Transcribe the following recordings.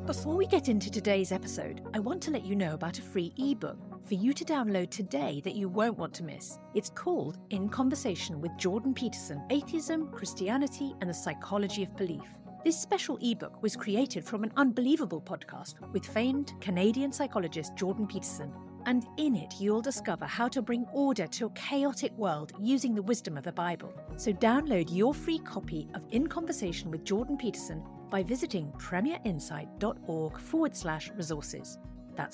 Before we get into today's episode, I want to let you know about a free ebook for you to download today that you won't want to miss. It's called In Conversation with Jordan Peterson, Atheism, Christianity, and the Psychology of Belief. This special ebook was created from an unbelievable podcast with famed Canadian psychologist Jordan Peterson. And in it, you'll discover how to bring order to a chaotic world using the wisdom of the Bible. So download your free copy of In Conversation with Jordan Peterson by visiting premierinsight.org/resources. That's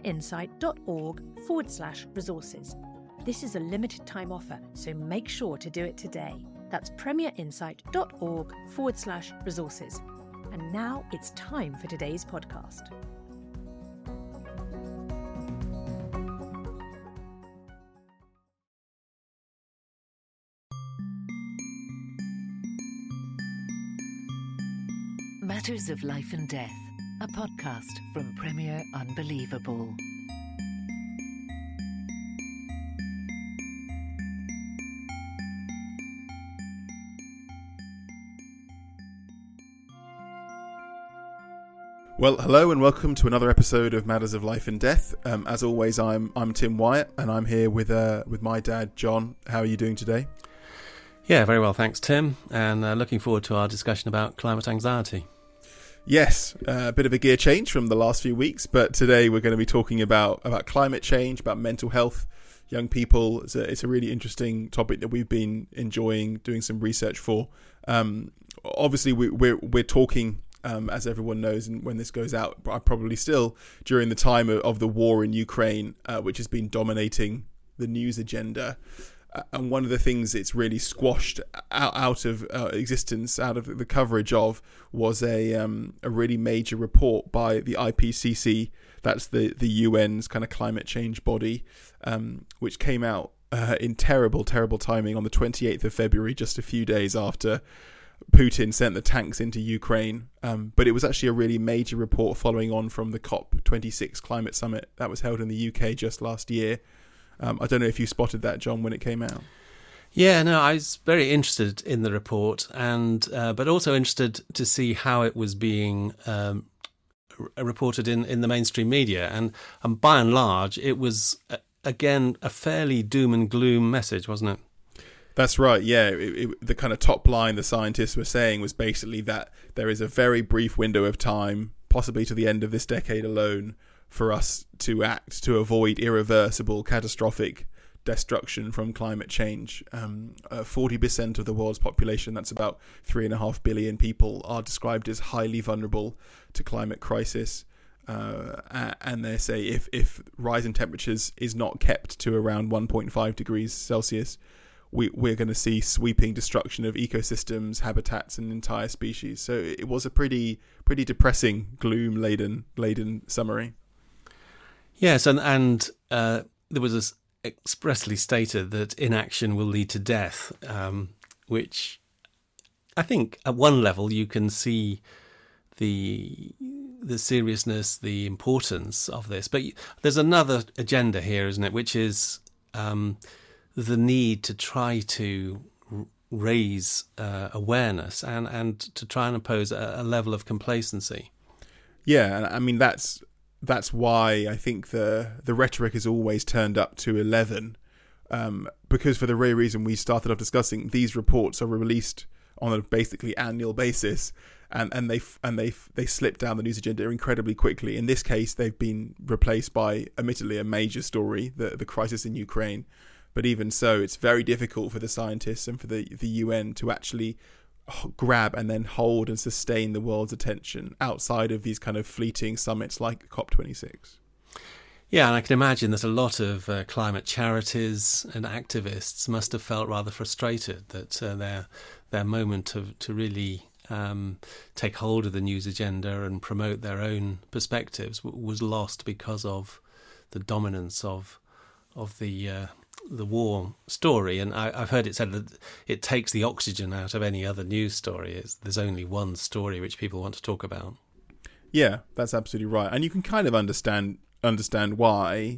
premierinsight.org/resources. This is a limited time offer, so make sure to do it today. That's premierinsight.org/resources. And now it's time for today's podcast. Matters of Life and Death, a podcast from Premier Unbelievable. Well, hello and welcome to another episode of Matters of Life and Death. As always, I'm Tim Wyatt, and I'm here with my dad, John. How are you doing today? Yeah, very well, thanks, Tim. And looking forward to our discussion about climate anxiety. Yes, a bit of a gear change from the last few weeks, but today we're going to be talking about climate change, about mental health, young people. It's a really interesting topic that we've been enjoying doing some research for. Obviously, we're talking. As everyone knows, and when this goes out, probably still during the time of the war in Ukraine, which has been dominating the news agenda. And one of the things it's really squashed out of existence, out of the coverage of, was a really major report by the IPCC. That's the UN's kind of climate change body, which came out in terrible timing on the 28th of February, just a few days after Putin sent the tanks into Ukraine. But it was actually a really major report following on from the COP26 climate summit that was held in the UK just last year. I don't know if you spotted that, John, when it came out. Yeah, no, I was very interested in the report, and but also interested to see how it was being reported in the mainstream media. And by and large, it was, again, a fairly doom and gloom message, wasn't it? That's right, yeah. The kind of top line the scientists were saying was basically that there is a very brief window of time, possibly to the end of this decade alone, for us to act to avoid irreversible, catastrophic destruction from climate change. 40% of the world's population, that's about 3.5 billion people, are described as highly vulnerable to climate crisis. And they say if rise in temperatures is not kept to around 1.5 degrees Celsius, we're going to see sweeping destruction of ecosystems, habitats, and entire species. So it was a pretty depressing, gloom-laden summary. Yes, and there was expressly stated that inaction will lead to death, which I think at one level you can see the seriousness, the importance of this. But there's another agenda here, isn't it, which is the need to try to raise awareness and to try and impose a level of complacency. Yeah, and I mean that's why I think the rhetoric has always turned up to 11, because for the very reason we started off discussing, these reports are released on a basically annual basis, and they slip down the news agenda incredibly quickly. In this case, they've been replaced by, admittedly, a major story, the crisis in Ukraine. But even so, it's very difficult for the scientists and for the UN to actually grab and then hold and sustain the world's attention outside of these kind of fleeting summits like COP26. Yeah, and I can imagine that a lot of climate charities and activists must have felt rather frustrated that their moment to really take hold of the news agenda and promote their own perspectives was lost because of the dominance of the war story. And I've heard it said that it takes the oxygen out of any other news story. There's only one story which people want to talk about. Yeah, that's absolutely right. And you can kind of understand why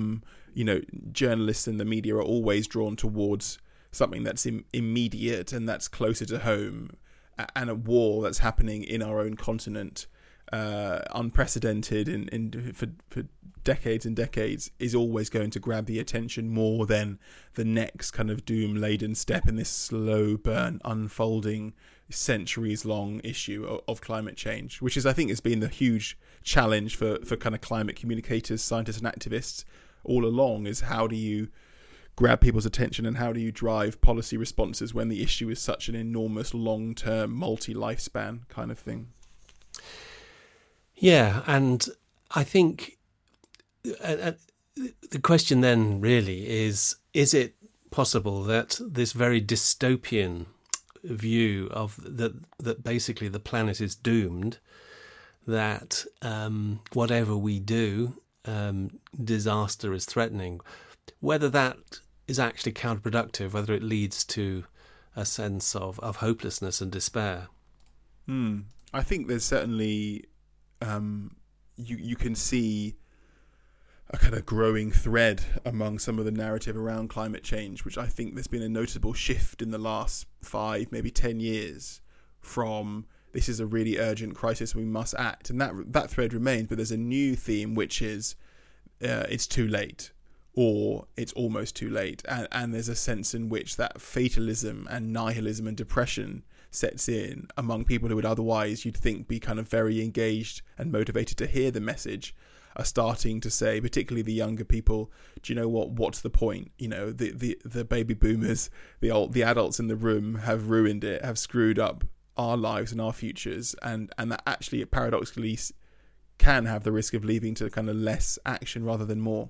journalists and the media are always drawn towards something that's immediate and that's closer to home, and a war that's happening in our own continent. unprecedented for decades and decades, is always going to grab the attention more than the next kind of doom-laden step in this slow burn, unfolding, centuries-long issue of climate change, which is, I think, has been the huge challenge for kind of climate communicators, scientists and activists all along, is how do you grab people's attention and how do you drive policy responses when the issue is such an enormous, long-term, multi-lifespan kind of thing. Yeah, and I think the question then really is it possible that this very dystopian view of that basically the planet is doomed, that whatever we do, disaster is threatening, whether that is actually counterproductive, whether it leads to a sense of hopelessness and despair? I think there's certainly... you can see a kind of growing thread among some of the narrative around climate change, which I think there's been a notable shift in the last 5, maybe 10 years from this is a really urgent crisis, we must act. And that thread remains, but there's a new theme, which is it's too late, or it's almost too late. And there's a sense in which that fatalism and nihilism and depression sets in among people who would otherwise, you'd think, be kind of very engaged and motivated to hear the message, are starting to say, particularly the younger people, do you know what's the point? You know, the baby boomers, the adults in the room have ruined it, have screwed up our lives and our futures, and that actually paradoxically can have the risk of leading to kind of less action rather than more.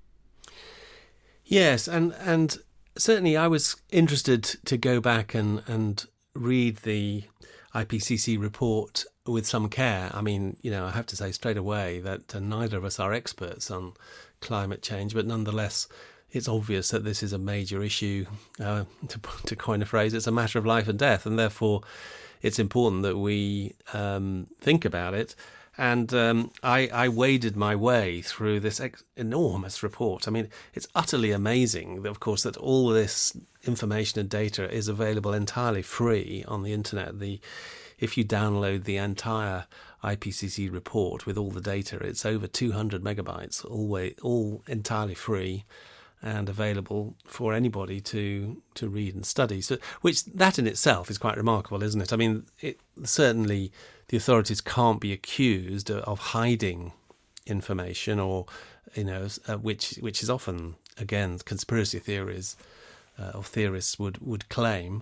Yes, and certainly I was interested to go back and read the IPCC report with some care. I mean, you know, I have to say straight away that neither of us are experts on climate change, but nonetheless, it's obvious that this is a major issue. To coin a phrase, it's a matter of life and death, and therefore it's important that we think about it. And I waded my way through this enormous report. I mean, it's utterly amazing, of course, that all this information and data is available entirely free on the internet. If you download the entire IPCC report with all the data, it's over 200 megabytes, all entirely free and available for anybody to read and study. So, which that in itself is quite remarkable, isn't it? I mean, certainly the authorities can't be accused of hiding information, or which is often, again, conspiracy theories or theorists would claim.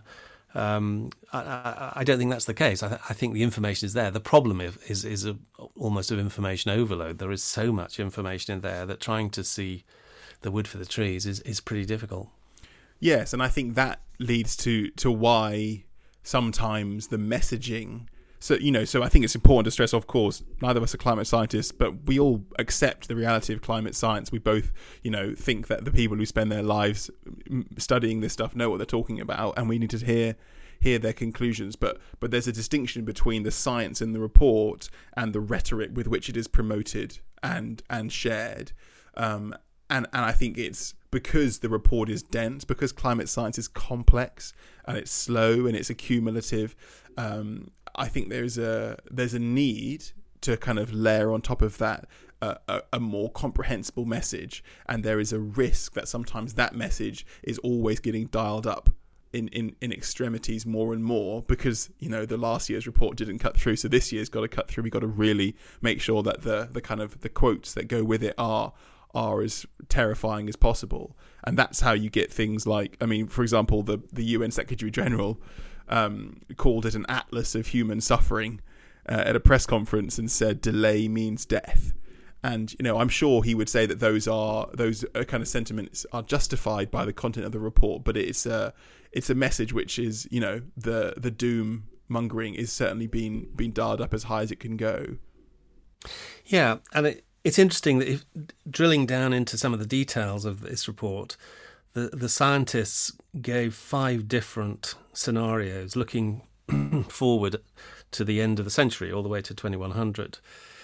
I don't think that's the case. I think the information is there. The problem is almost of information overload. There is so much information in there that trying to see the wood for the trees is pretty difficult. Yes, and I think that leads to why sometimes the messaging. So I think it's important to stress, of course, neither of us are climate scientists, but we all accept the reality of climate science. We both, think that the people who spend their lives studying this stuff know what they're talking about, and we need to hear their conclusions. But there's a distinction between the science in the report and the rhetoric with which it is promoted and shared. And I think it's because the report is dense, because climate science is complex and it's slow and it's accumulative. I think there's a need to kind of layer on top of that a more comprehensible message, and there is a risk that sometimes that message is always getting dialed up in extremities more and more, because the last year's report didn't cut through, so this year's got to cut through. We've got to really make sure that the kind of the quotes that go with it are as terrifying as possible, and that's how you get things like, I mean, for example, the UN Secretary General called it an atlas of human suffering at a press conference and said delay means death. And I'm sure he would say that those kind of sentiments are justified by the content of the report, but it's a message which is the doom mongering is certainly being dialed up as high as it can go. Yeah, and it's interesting that if drilling down into some of the details of this report, the scientists gave 5 different scenarios looking forward to the end of the century, all the way to 2100.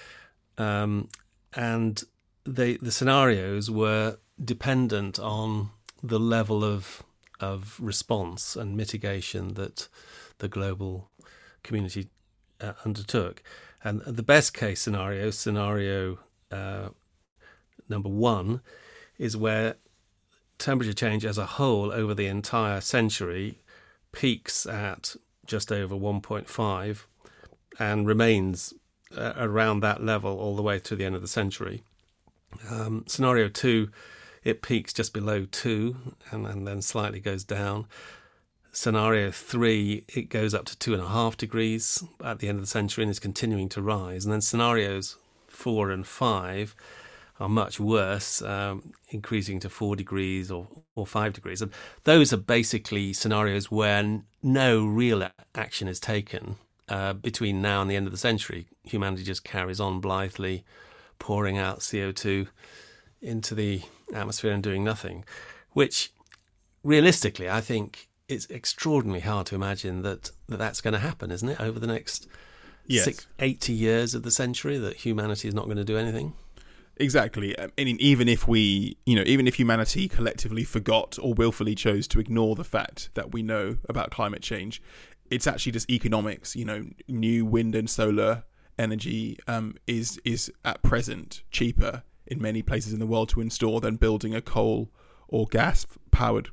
And the scenarios were dependent on the level of response and mitigation that the global community undertook. And the best case scenario number 1, is where temperature change as a whole over the entire century peaks at just over 1.5 and remains around that level all the way to the end of the century. Scenario 2, it peaks just below 2 and then slightly goes down. Scenario 3, it goes up to 2.5 degrees at the end of the century and is continuing to rise. And then scenarios 4 and 5 are much worse, increasing to 4 degrees or 5 degrees. And those are basically scenarios where no real action is taken between now and the end of the century. Humanity just carries on blithely pouring out CO2 into the atmosphere and doing nothing, which realistically I think it's extraordinarily hard to imagine that's going to happen, isn't it, over the next 80 years of the century, that humanity is not going to do anything? Exactly. I mean, even if humanity collectively forgot or willfully chose to ignore the fact that we know about climate change, it's actually just economics. New wind and solar energy is at present cheaper in many places in the world to install than building a coal or gas powered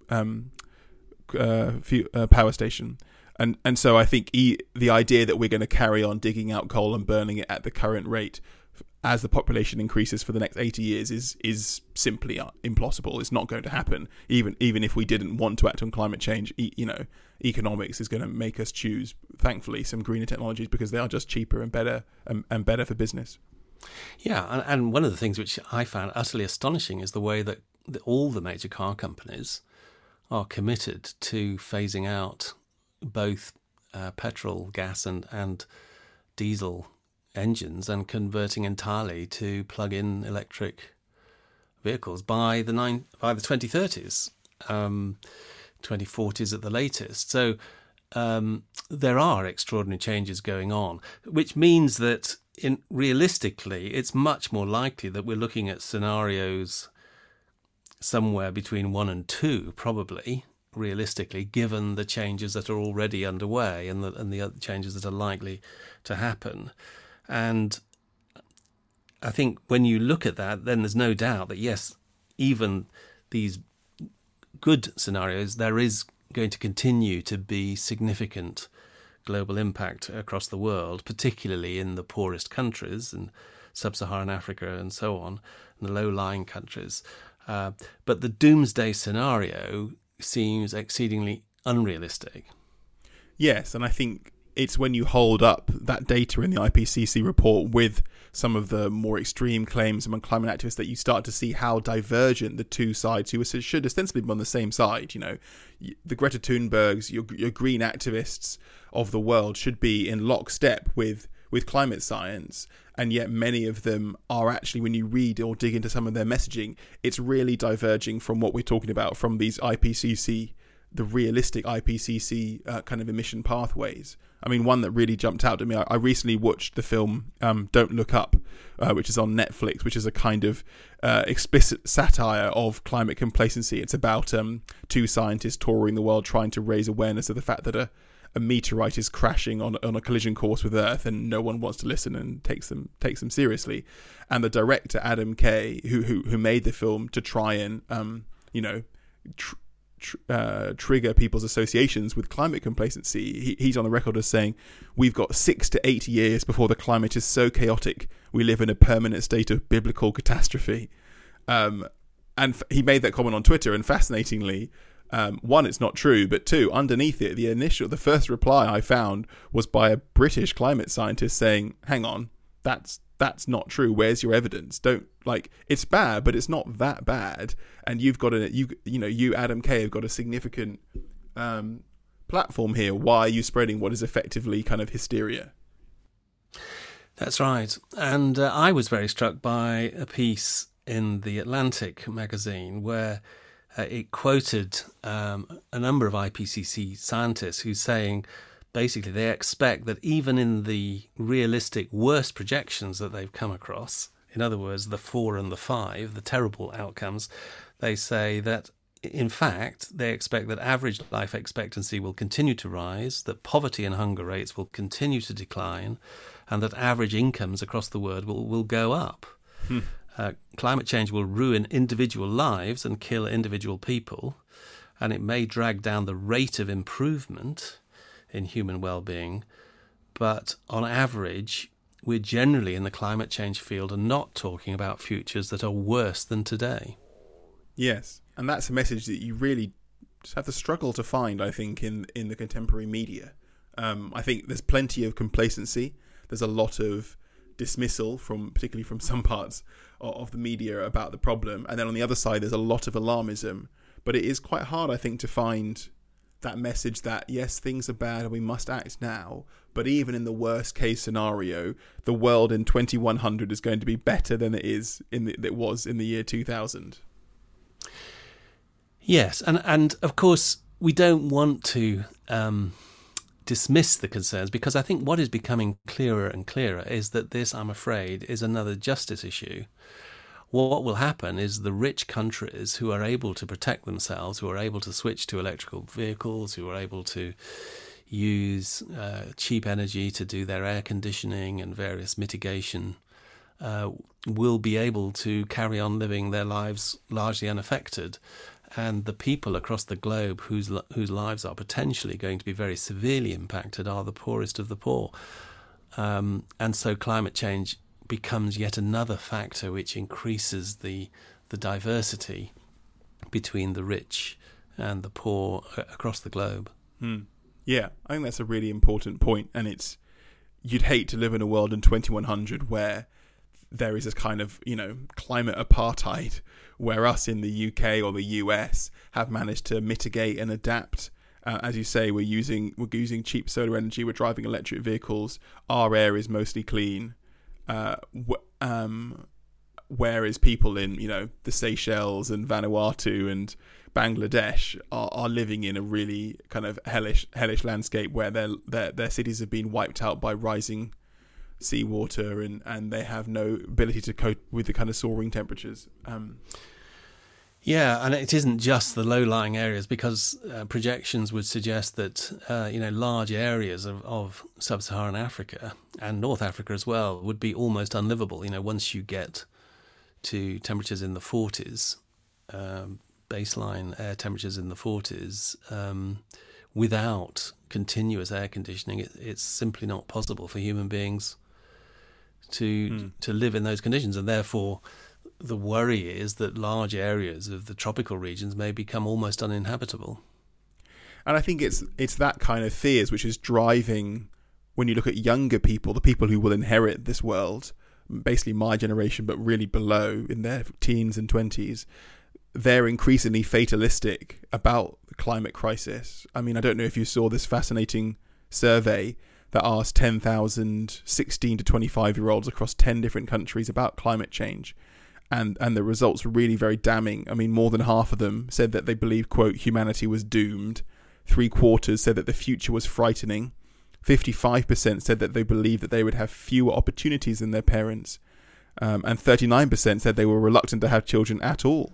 power station. And so I think the idea that we're going to carry on digging out coal and burning it at the current rate as the population increases for the next 80 years is simply impossible. It's not going to happen. Even if we didn't want to act on climate change, economics is going to make us choose, thankfully, some greener technologies because they are just cheaper and better and better for business. Yeah, and one of the things which I found utterly astonishing is the way that all the major car companies are committed to phasing out both petrol, gas and diesel engines and converting entirely to plug-in electric vehicles by the 2030s, 2040s at the latest. So there are extraordinary changes going on, which means that realistically it's much more likely that we're looking at scenarios somewhere between 1 and 2, probably, realistically, given the changes that are already underway and the other changes that are likely to happen. And I think when you look at that, then there's no doubt that, yes, even these good scenarios, there is going to continue to be significant global impact across the world, particularly in the poorest countries and sub-Saharan Africa and so on, and the low-lying countries. But the doomsday scenario seems exceedingly unrealistic. Yes, and I think it's when you hold up that data in the IPCC report with some of the more extreme claims among climate activists that you start to see how divergent the two sides, who should ostensibly be on the same side, the Greta Thunbergs, your green activists of the world should be in lockstep with climate science, and yet many of them are actually, when you read or dig into some of their messaging, it's really diverging from what we're talking about from these IPCC, the realistic IPCC kind of emission pathways. I mean, one that really jumped out at me, I recently watched the film Don't Look Up, which is on Netflix, which is a kind of explicit satire of climate complacency. It's about two scientists touring the world trying to raise awareness of the fact that a meteorite is crashing on a collision course with Earth, and no one wants to listen and takes them seriously. And the director, Adam Kay, who made the film to try and trigger people's associations with climate complacency, he's on the record as saying, we've got 6 to 8 years before the climate is so chaotic we live in a permanent state of biblical catastrophe. And he made that comment on Twitter, and fascinatingly, one, it's not true, but two, underneath it, the first reply I found was by a British climate scientist saying, hang on, that's not true. Where's your evidence? It's bad, but it's not that bad. And you've got you, Adam Kay, have got a significant platform here. Why are you spreading what is effectively kind of hysteria? That's right. And I was very struck by a piece in The Atlantic magazine where it quoted a number of IPCC scientists who's saying basically they expect that even in the realistic worst projections that they've come across, in other words, the 4 and the 5, the terrible outcomes, they say that in fact they expect that average life expectancy will continue to rise, that poverty and hunger rates will continue to decline, and that average incomes across the world will go up. Climate change will ruin individual lives and kill individual people, and it may drag down the rate of improvement in human well-being. But on average, we're generally in the climate change field and not talking about futures that are worse than today. Yes, and that's a message that you really just have to struggle to find, I think, in the contemporary media. I think there's plenty of complacency. There's a lot of dismissal, particularly from some parts of the media, about the problem. And then on the other side, there's a lot of alarmism. But it is quite hard, I think, to find that message that, yes, things are bad and we must act now. But even in the worst case scenario, the world in 2100 is going to be better than it was in the year 2000. Yes, and of course, we don't want to dismiss the concerns, because I think what is becoming clearer and clearer is that this, I'm afraid, is another justice issue. What will happen is the rich countries who are able to protect themselves, who are able to switch to electrical vehicles, who are able to use cheap energy to do their air conditioning and various mitigation, will be able to carry on living their lives largely unaffected. And the people across the globe whose lives are potentially going to be very severely impacted are the poorest of the poor. And so climate change becomes yet another factor which increases the diversity between the rich and the poor across the globe. Yeah, I think that's a really important point. And you'd hate to live in a world in 2100 where there is this kind of, climate apartheid, where us in the UK or the US have managed to mitigate and adapt. As you say, we're using cheap solar energy. We're driving electric vehicles. Our air is mostly clean. Whereas people in, the Seychelles and Vanuatu and Bangladesh are living in a really kind of hellish landscape where their cities have been wiped out by rising seawater and they have no ability to cope with the kind of soaring temperatures. Yeah, and it isn't just the low-lying areas, because projections would suggest that large areas of sub-Saharan Africa and North Africa as well would be almost unlivable. Once you get to temperatures in the 40s, baseline air temperatures in the 40s, without continuous air conditioning, it's simply not possible for human beings to live in those conditions, and therefore the worry is that large areas of the tropical regions may become almost uninhabitable. And I think it's that kind of fears which is driving, when you look at younger people, the people who will inherit this world, basically my generation but really below, in their teens and 20s, they're increasingly fatalistic about the climate crisis. I mean, I don't know if you saw this fascinating survey that asked 10,000 16 to 25-year-olds across 10 different countries about climate change. And the results were really very damning. I mean, more than half of them said that they believed, quote, humanity was doomed. 3/4 said that the future was frightening. 55% said that they believed that they would have fewer opportunities than their parents. And 39% said they were reluctant to have children at all.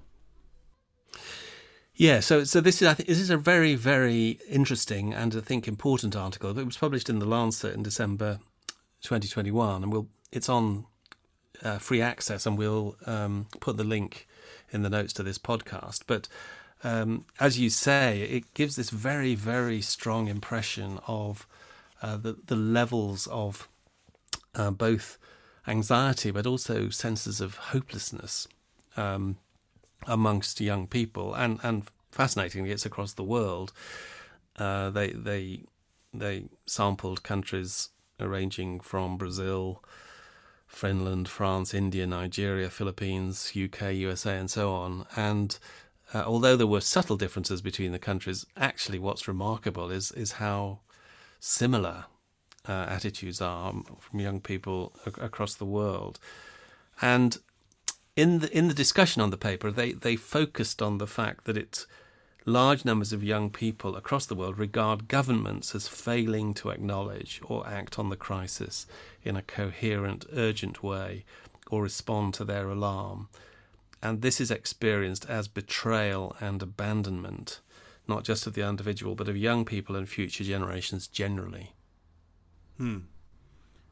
Yeah, so this is, I think, this is a very, very interesting and I think important article. It was published in The Lancet in December 2021, and it's on free access, and we'll put the link in the notes to this podcast. But as you say, it gives this very, very strong impression of the levels of both anxiety but also senses of hopelessness amongst young people, and fascinatingly, it's across the world. They sampled countries ranging from Brazil, Finland, France, India, Nigeria, Philippines, UK, USA, and so on. And although there were subtle differences between the countries, actually what's remarkable is how similar attitudes are from young people across the world. And in the discussion on the paper, they focused on the fact that large numbers of young people across the world regard governments as failing to acknowledge or act on the crisis in a coherent, urgent way or respond to their alarm. And this is experienced as betrayal and abandonment, not just of the individual, but of young people and future generations generally.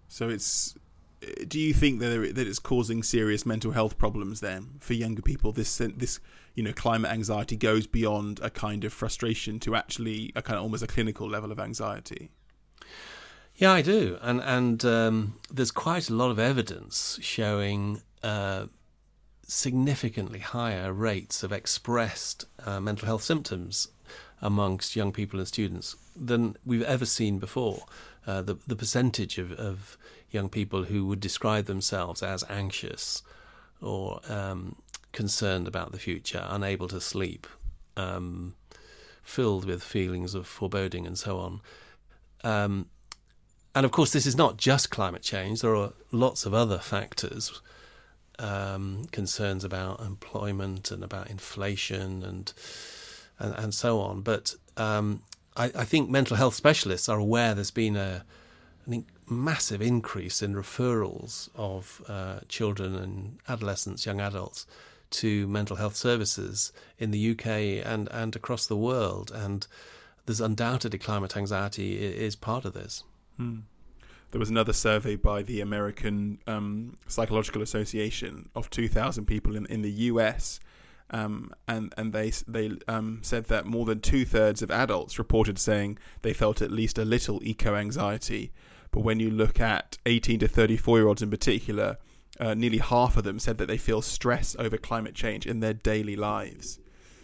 So do you think that it's causing serious mental health problems then for younger people? This climate anxiety goes beyond a kind of frustration to actually a kind of almost a clinical level of anxiety. Yeah, I do, and there's quite a lot of evidence showing significantly higher rates of expressed mental health symptoms amongst young people and students than we've ever seen before. The percentage of young people who would describe themselves as anxious or concerned about the future, unable to sleep, filled with feelings of foreboding and so on. And of course, this is not just climate change. There are lots of other factors, concerns about employment and about inflation and so on. But I think mental health specialists are aware there's been a massive increase in referrals of children and adolescents, young adults, to mental health services in the UK and across the world. And there's undoubtedly climate anxiety is part of this. There was another survey by the American Psychological Association of 2,000 people in the US, and they said that more than 2/3 of adults reported saying they felt at least a little eco-anxiety. But when you look at 18 to 34-year-olds in particular, nearly half of them said that they feel stress over climate change in their daily lives.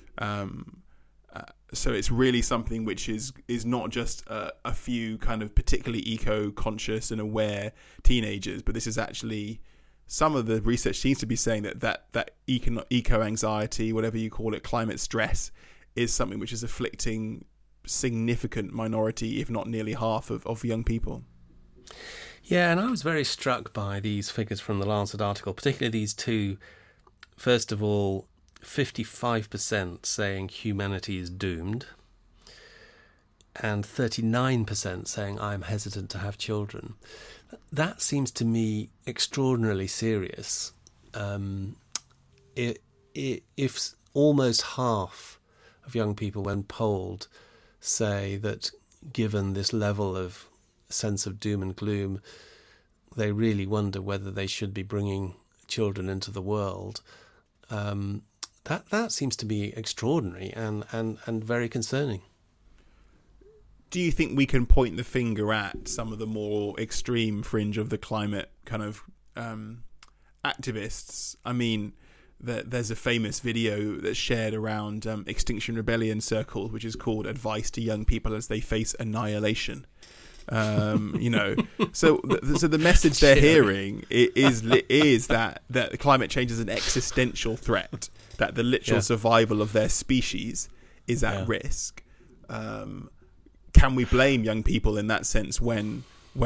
So it's really something which is not just a few kind of particularly eco-conscious and aware teenagers, but this is actually, some of the research seems to be saying that eco-anxiety, whatever you call it, climate stress, is something which is afflicting significant minority, if not nearly half of young people. Yeah, and I was very struck by these figures from the Lancet article, particularly these two. First of all, 55% saying humanity is doomed, and 39% saying I'm hesitant to have children. That seems to me extraordinarily serious. If almost half of young people, when polled, say that given this level of sense of doom and gloom, they really wonder whether they should be bringing children into the world, that seems to be extraordinary and very concerning. Do you think we can point the finger at some of the more extreme fringe of the climate kind of activists? I mean, there's a famous video that's shared around Extinction Rebellion circles, which is called "Advice to Young People as They Face Annihilation." So the message they're hearing is that climate change is an existential threat, that the literal survival of their species is at risk. Can we blame young people in that sense when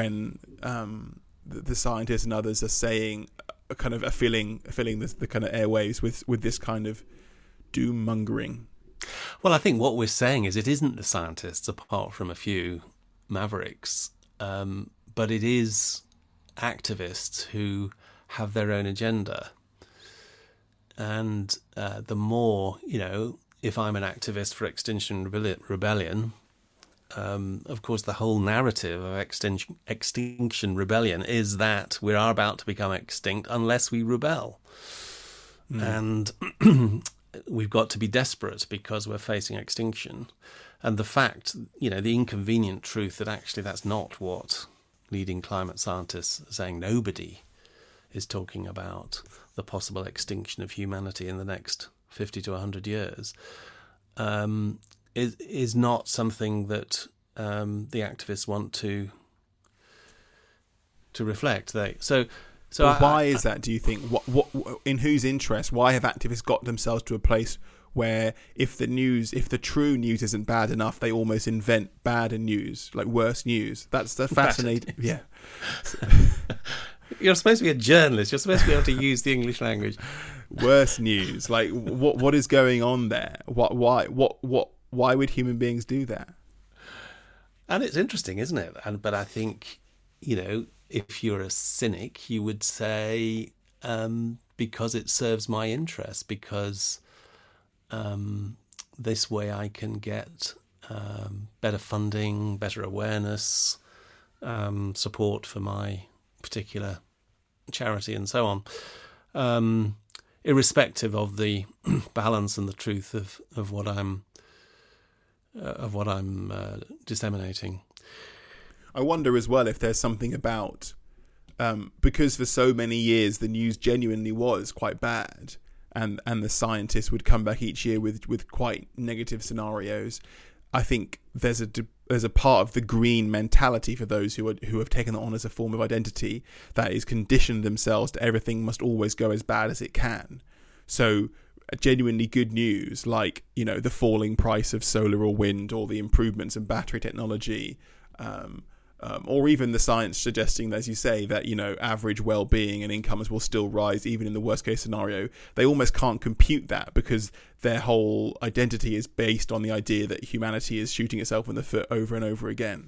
the scientists and others are saying are filling the kind of airwaves with this kind of doom mongering? Well, I think what we're saying is it isn't the scientists, apart from a few mavericks, but it is activists who have their own agenda. And the more, if I'm an activist for Extinction Rebellion, of course the whole narrative of Extinction Rebellion is that we are about to become extinct unless we rebel. And we've got to be desperate because we're facing extinction. And the fact, the inconvenient truth that actually that's not what leading climate scientists are saying. Nobody is talking about the possible extinction of humanity in the next 50 to 100 years, is not something that the activists want to reflect. Why is that, do you think? What in whose interest? Why have activists got themselves to a place where if the true news isn't bad enough, they almost invent bad news, like worse news? That's the fascinating. Yeah. You're supposed to be a journalist. You're supposed to be able to use the English language. Worse news. Like what is going on there? Why would human beings do that? And it's interesting, isn't it? But I think, if you're a cynic, you would say because it serves my interest, because this way I can get better funding, better awareness, support for my particular charity and so on, irrespective of the balance and the truth of what I'm disseminating. I wonder as well if there's something about because for so many years the news genuinely was quite bad, and the scientists would come back each year with quite negative scenarios. I think there's a part of the green mentality for those who have taken it on as a form of identity that is conditioned themselves to everything must always go as bad as it can. So genuinely good news, like, you know, the falling price of solar or wind, or the improvements in battery technology, or even the science suggesting, as you say, that, you know, average well-being and incomes will still rise even in the worst case scenario. They almost can't compute that because their whole identity is based on the idea that humanity is shooting itself in the foot over and over again.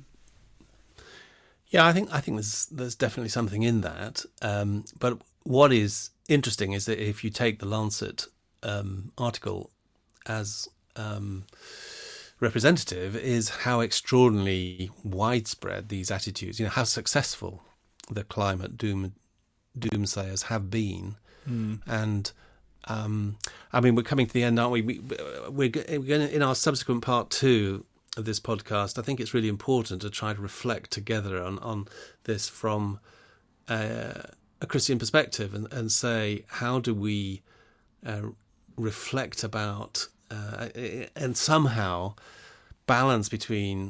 Yeah, I think there's definitely something in that. But what is interesting is that if you take the Lancet article as representative, is how extraordinarily widespread these attitudes, you know, how successful the climate doomsayers have been. And I mean, we're coming to the end, aren't we? We're going to, in our subsequent part 2 of this podcast, I think it's really important to try to reflect together on this from a Christian perspective, and say, how do we reflect about and somehow balance between,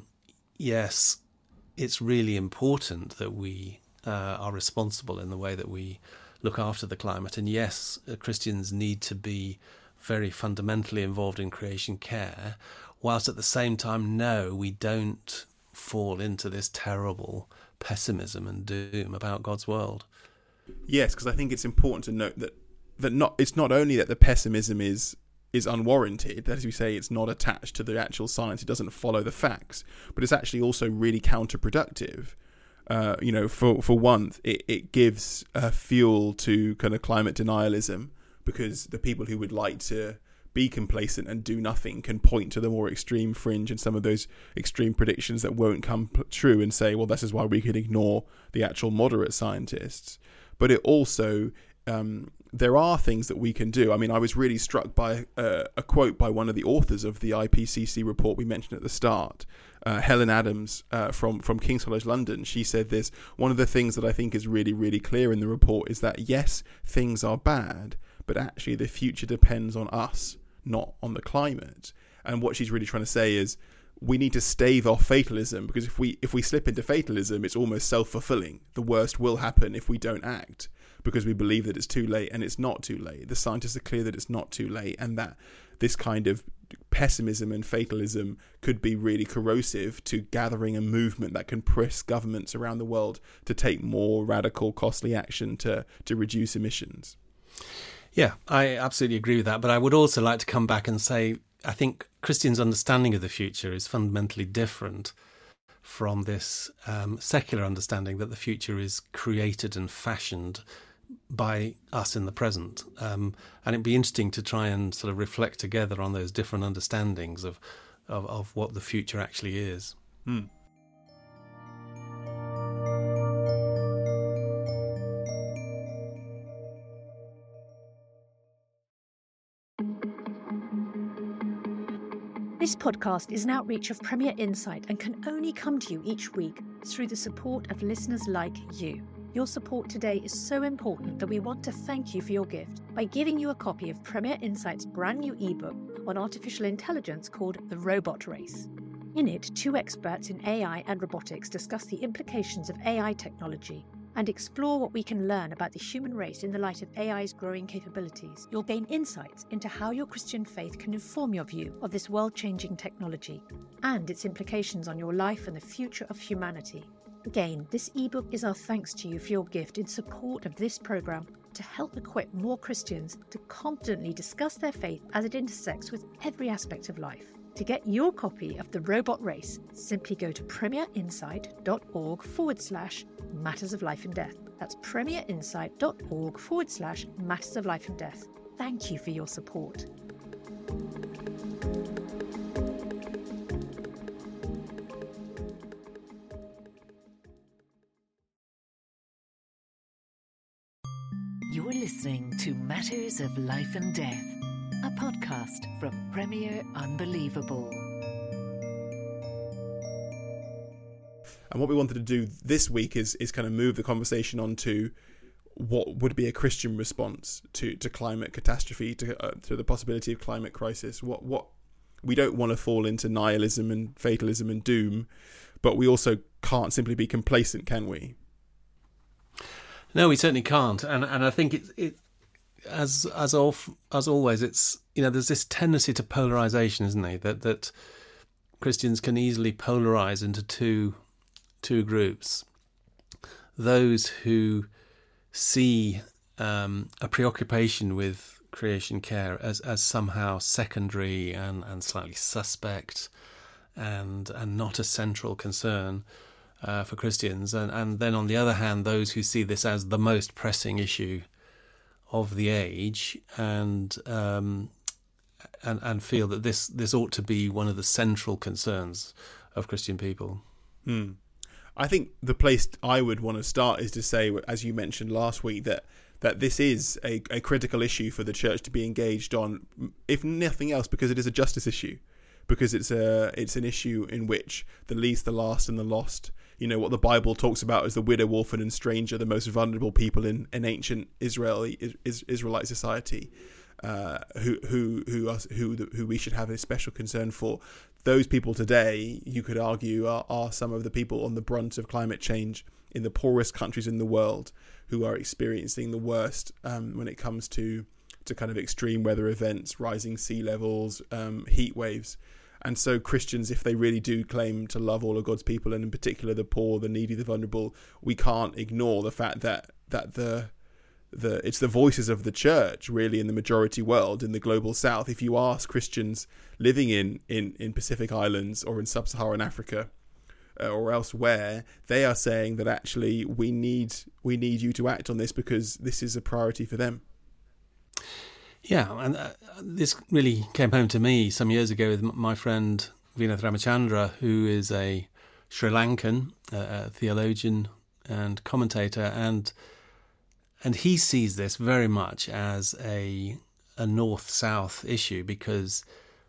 yes, it's really important that we are responsible in the way that we look after the climate, and yes, Christians need to be very fundamentally involved in creation care, whilst at the same time, no, we don't fall into this terrible pessimism and doom about God's world. Yes, because I think it's important to note that it's not only that the pessimism is unwarranted, that, as we say, it's not attached to the actual science, it doesn't follow the facts, but it's actually also really counterproductive. You know, for one, it gives fuel to kind of climate denialism, because the people who would like to be complacent and do nothing can point to the more extreme fringe and some of those extreme predictions that won't come true and say, well, this is why we could ignore the actual moderate scientists. But it also there are things that we can do. I mean, I was really struck by a quote by one of the authors of the IPCC report we mentioned at the start, Helen Adams from King's College London. She said this: one of the things that I think is really, really clear in the report is that, yes, things are bad, but actually the future depends on us, not on the climate. And what she's really trying to say is we need to stave off fatalism, because if we slip into fatalism, it's almost self-fulfilling. The worst will happen if we don't act, because we believe that it's too late, and it's not too late. The scientists are clear that it's not too late, and that this kind of pessimism and fatalism could be really corrosive to gathering a movement that can press governments around the world to take more radical, costly action to reduce emissions. Yeah, I absolutely agree with that. But I would also like to come back and say, I think Christians' understanding of the future is fundamentally different from this secular understanding that the future is created and fashioned by us in the present. And it'd be interesting to try and sort of reflect together on those different understandings of what the future actually is. This podcast is an outreach of Premier Insight and can only come to you each week through the support of listeners like you. Your support today is so important that we want to thank you for your gift by giving you a copy of Premier Insight's brand new ebook on artificial intelligence called The Robot Race. In it, 2 experts in AI and robotics discuss the implications of AI technology and explore what we can learn about the human race in the light of AI's growing capabilities. You'll gain insights into how your Christian faith can inform your view of this world-changing technology and its implications on your life and the future of humanity. Again, this ebook is our thanks to you for your gift in support of this programme to help equip more Christians to confidently discuss their faith as it intersects with every aspect of life. To get your copy of The Robot Race, simply go to premierinsight.org/Matters of Life and Death. That's premierinsight.org/Matters of Life and Death. Thank you for your support. You're listening to Matters of Life and Death, a podcast from Premier Unbelievable. And what we wanted to do this week is kind of move the conversation on to what would be a Christian response to climate catastrophe, to the possibility of climate crisis. What we don't want to fall into nihilism and fatalism and doom, but we also can't simply be complacent, can we? No, we certainly can't, and I think as always, it's, you know, there's this tendency to polarization, isn't there? That Christians can easily polarize into two groups: those who see a preoccupation with creation care as somehow secondary and slightly suspect, and not a central concern for Christians, and then on the other hand, those who see this as the most pressing issue of the age, and feel that this ought to be one of the central concerns of Christian people. I think the place I would want to start is to say, as you mentioned last week, that this is a critical issue for the church to be engaged on, if nothing else, because it is a justice issue, because it's an issue in which the least, the last, and the lost, you know, what the Bible talks about as the widow, orphan, and stranger, the most vulnerable people in ancient Israelite society, who we should have a special concern for. Those people today, you could argue, are some of the people on the brunt of climate change in the poorest countries in the world, who are experiencing the worst when it comes to kind of extreme weather events, rising sea levels, heat waves. And so Christians, if they really do claim to love all of God's people, and in particular the poor, the needy, the vulnerable, we can't ignore the fact that it's the voices of the church really in the majority world, in the global south. If you ask Christians living in Pacific Islands or in sub-Saharan Africa or elsewhere, they are saying that actually we need you to act on this because this is a priority for them. Yeah, and this really came home to me some years ago with my friend Vinath Ramachandra, who is a Sri Lankan theologian and commentator, and he sees this very much as a north-south issue because,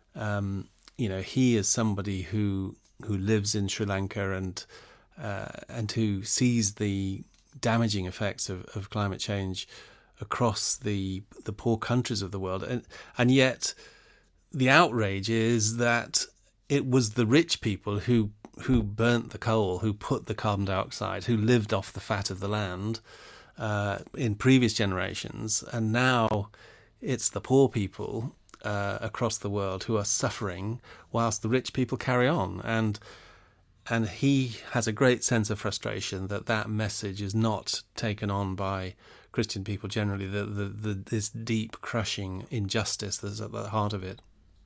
he is somebody who lives in Sri Lanka and who sees the damaging effects of climate change across the poor countries of the world, and yet the outrage is that it was the rich people who burnt the coal, who put the carbon dioxide, who lived off the fat of the land in previous generations, and now it's the poor people across the world who are suffering whilst the rich people carry on. And he has a great sense of frustration that message is not taken on by Christian people generally, this deep, crushing injustice that's at the heart of it.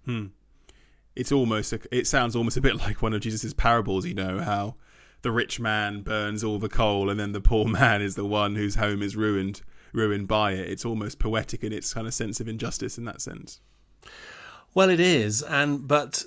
It sounds almost a bit like one of Jesus's parables, you know, how the rich man burns all the coal and then the poor man is the one whose home is ruined by it. It's almost poetic in its kind of sense of injustice in that sense. Well, it is, but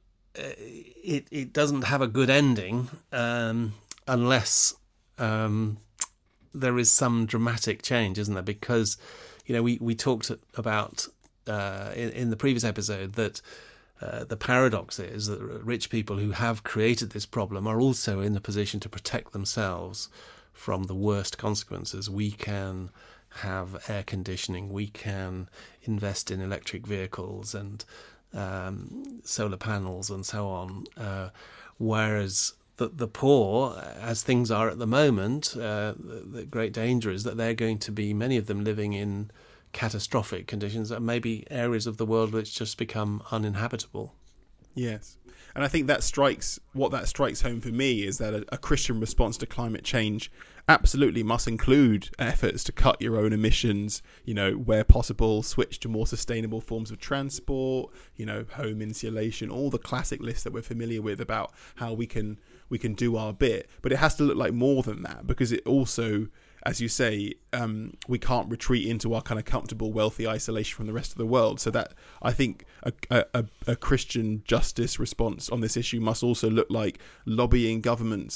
it doesn't have a good ending unless there is some dramatic change, isn't there? Because, you know, we talked about in the previous episode that the paradox is that rich people who have created this problem are also in the position to protect themselves from the worst consequences. We can have air conditioning, we can invest in electric vehicles and solar panels and so on, whereas the poor, as things are at the moment, the great danger is that they're going to be, many of them, living in catastrophic conditions, and maybe areas of the world which just become uninhabitable. Yes. And I think that strikes home for me is that a Christian response to climate change absolutely must include efforts to cut your own emissions, you know, where possible, switch to more sustainable forms of transport, you know, home insulation, all the classic lists that we're familiar with about how we can do our bit. But it has to look like more than that, because it also, as you say, we can't retreat into our kind of comfortable, wealthy isolation from the rest of the world. So that, I think, a Christian justice response on this issue must also look like lobbying governments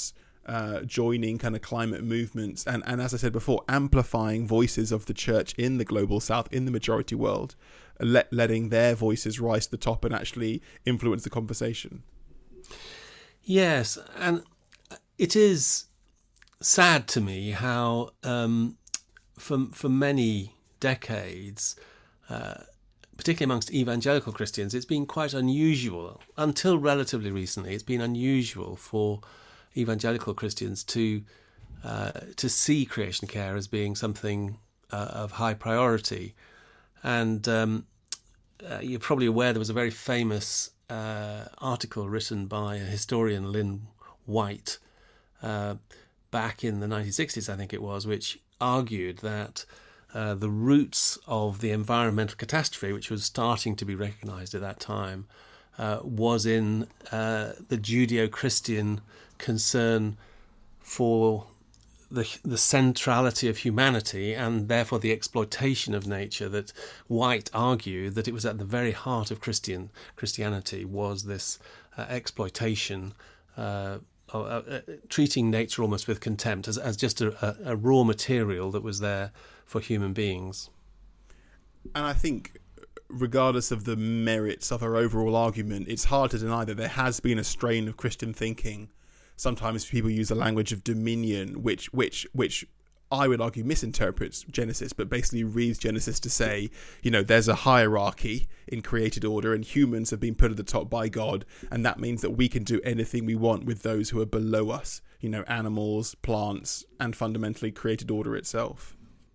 joining kind of climate movements, and as I said before, amplifying voices of the church in the global south, in the majority world, letting their voices rise to the top and actually influence the conversation. Yes, and it is sad to me how for many decades, particularly amongst evangelical Christians, it's been quite unusual, until relatively recently, it's been unusual for evangelical Christians to see creation care as being something of high priority. And you're probably aware there was a very famous article written by a historian, Lynn White, back in the 1960s, I think it was, which argued that the roots of the environmental catastrophe, which was starting to be recognised at that time, was in the Judeo-Christian concern for the centrality of humanity and therefore the exploitation of nature. That White argued that it was at the very heart of Christianity was this exploitation, treating nature almost with contempt as just a raw material that was there for human beings. And I think, regardless of the merits of our overall argument, it's hard to deny that there has been a strain of Christian thinking. Sometimes people use the language of dominion, which I would argue misinterprets Genesis, but basically reads Genesis to say, there's a hierarchy in created order and humans have been put at the top by God, and that means that we can do anything we want with those who are below us, animals, plants, and fundamentally created order itself.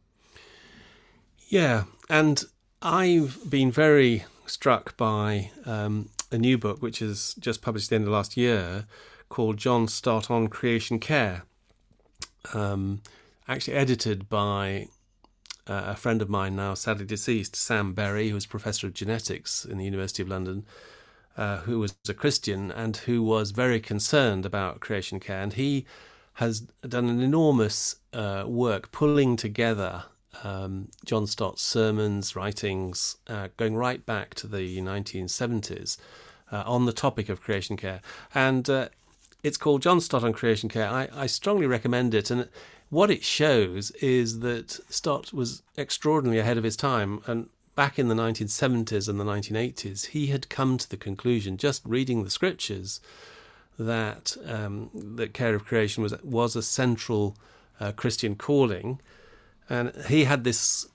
Yeah, and I've been very struck by a new book which is just published at the end of last year called John Stott on Creation Care, actually edited by a friend of mine now sadly deceased, Sam Berry, who was Professor of Genetics in the University of London, who was a Christian and who was very concerned about creation care. And he has done an enormous work pulling together John Stott's sermons, writings, going right back to the 1970s on the topic of creation care. And it's called John Stott on Creation Care. I strongly recommend it. And what it shows is that Stott was extraordinarily ahead of his time. And back in the 1970s and the 1980s, he had come to the conclusion, just reading the scriptures, that that care of creation was a central Christian calling. And he had this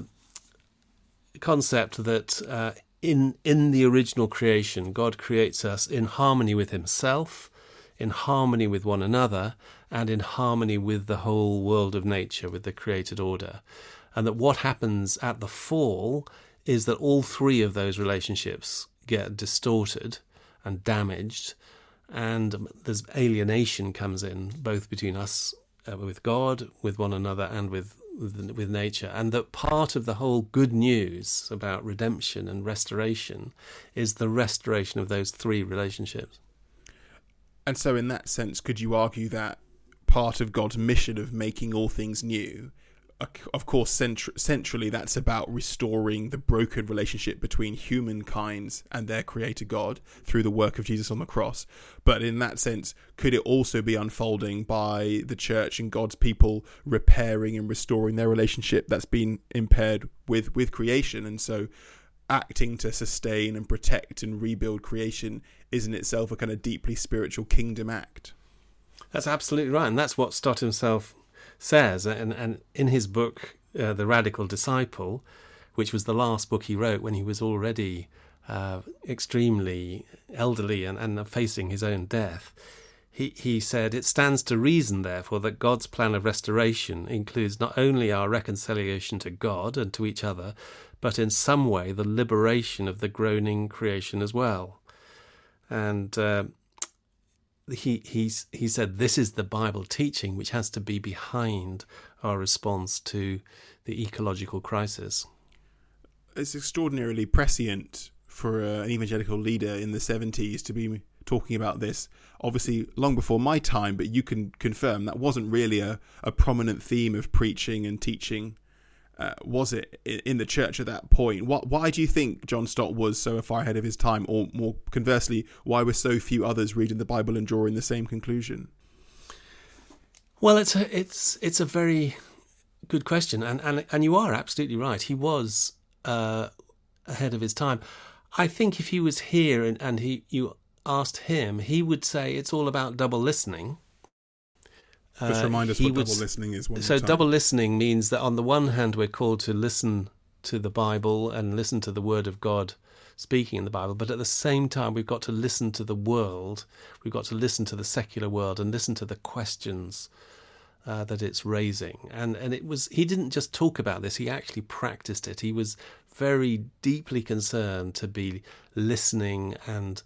concept that in the original creation, God creates us in harmony with himself, in harmony with one another, and in harmony with the whole world of nature, with the created order. And that what happens at the fall is that all three of those relationships get distorted and damaged, and there's alienation comes in, both between us, with God, with one another, and with nature. And that part of the whole good news about redemption and restoration is the restoration of those three relationships. And so in that sense, could you argue that part of God's mission of making all things new, of course, centrally that's about restoring the broken relationship between humankind and their creator God through the work of Jesus on the cross. But in that sense, could it also be unfolding by the church and God's people repairing and restoring their relationship that's been impaired with creation? And so acting to sustain and protect and rebuild creation is in itself a kind of deeply spiritual kingdom act. That's absolutely right. And that's what Stott himself says. And in his book, The Radical Disciple, which was the last book he wrote when he was already extremely elderly and facing his own death, he said, "It stands to reason, therefore, that God's plan of restoration includes not only our reconciliation to God and to each other, but in some way the liberation of the groaning creation as well." And he said this is the Bible teaching which has to be behind our response to the ecological crisis. It's extraordinarily prescient for an evangelical leader in the 70s to be talking about this, obviously long before my time, but you can confirm that wasn't really a prominent theme of preaching and teaching, was it, in the church at that point? Why do you think John Stott was so far ahead of his time, or more conversely, why were so few others reading the Bible and drawing the same conclusion? Well, it's a very good question, and you are absolutely right. He was ahead of his time. I think if he was here and you asked him, he would say it's all about double listening. Just remind us what double listening is. So double listening means that on the one hand we're called to listen to the Bible and listen to the Word of God speaking in the Bible, but at the same time we've got to listen to the world. We've got to listen to the secular world and listen to the questions that it's raising. And he didn't just talk about this, he actually practiced it. He was very deeply concerned to be listening and